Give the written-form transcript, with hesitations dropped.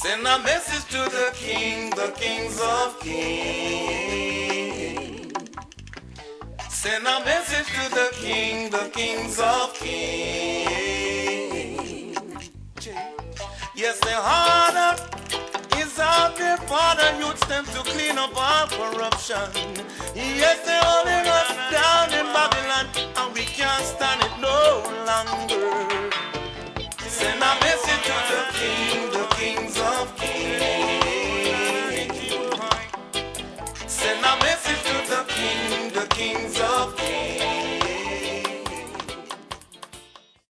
Send a message to the King, the kings of kings. Send a message to the King, the kings of kings. Yes, the harder is out there for the youths them to clean up all corruption. Yes, they're holding us down in Babylon, and we can't stand it no longer.